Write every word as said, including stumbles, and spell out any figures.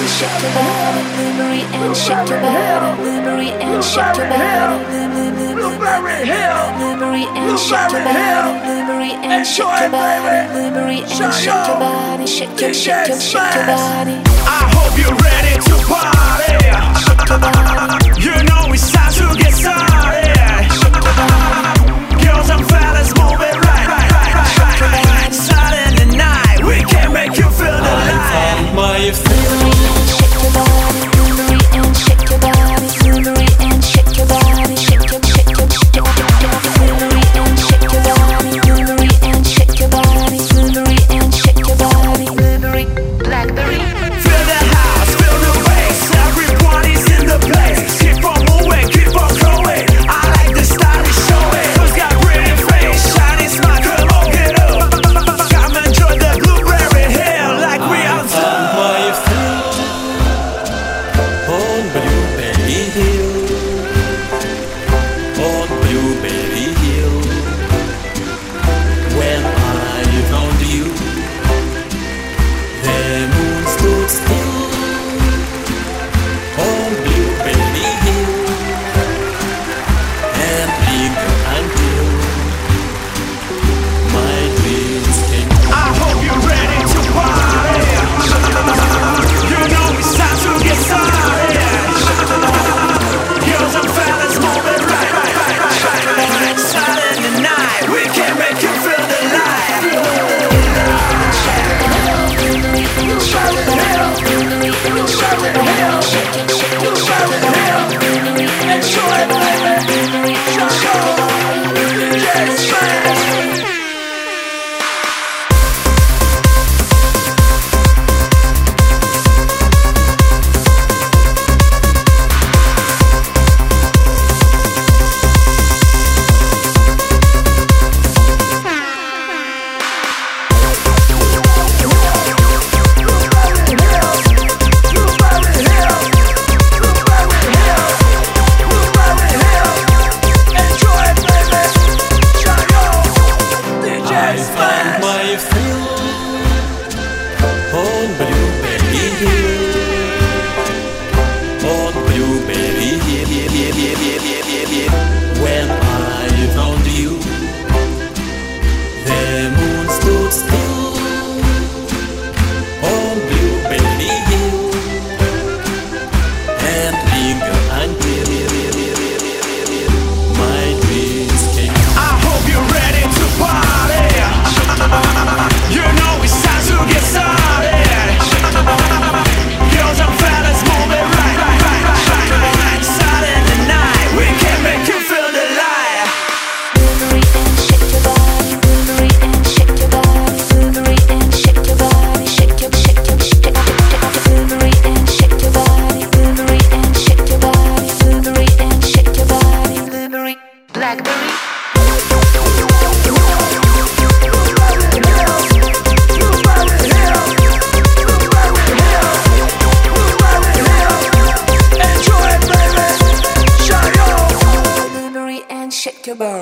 shake your body, Blueberry and shake your body, Blueberry and shake your body, Blueberry and shake your body, Blueberry and shake your body, Blueberry and shake your body, shake your, shake your, shake your body. I hope you're ready to party. Shake your body. You know it's time to get started. Shake your body. Girls and fellas move it right, right, right, right, right, right. Saturday night, we can make you feel the light. I found my feeling. Shake your body, Blueberry and shake your body, Blueberry and shake your body, shake your, shake your, shake your, Blueberry and shake your body, Blueberry and shake your body, Blueberry and shake your body, Blueberry, Blackberry. Feel the house, feel the bass. Everybody's in the place. Keep on moving, keep on going. I like the style you show it. Who's got pretty face, shiny smile, come on, get up. Come enjoy the Blueberry Hill like we are done. My feet on Blueberry Hill, on Blueberry Hill. When I found you, the moon stood still on Blueberry Hill and lingered until my dreams came. I hope you're ready to party. You know it's time to get started. Girls and fellas move it right, right, right, right, right, right. Saturday night, we can make you feel the light. When I found you, the moon stood still on Blueberry Hill and lingered until my dreams came. I hope you're ready to party. You know it's time to get started. Girls and fellas move it right, right, right, right, right, right. Saturday night, we can make you feel the light. Blueberry and shake your body, Blueberry and shake your body, Blueberry and shake your body, shake your, shake your, shake your, Blueberry and shake your body, Blueberry and shake your body, Blueberry and shake your body, Blueberry, Blackberry. Blueberry and shake your body.